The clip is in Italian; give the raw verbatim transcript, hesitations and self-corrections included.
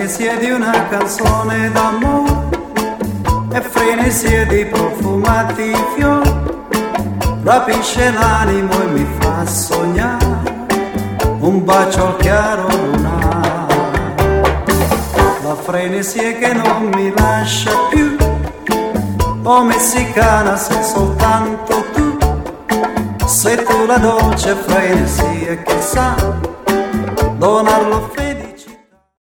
frenesia di una canzone d'amore e frenesia di profumati fiori, rapisce l'animo e mi fa sognare un bacio al chiaro lunare. La frenesia che non mi lascia più, oh messicana sei soltanto tu, sei tu la dolce frenesia che sa donarlo felice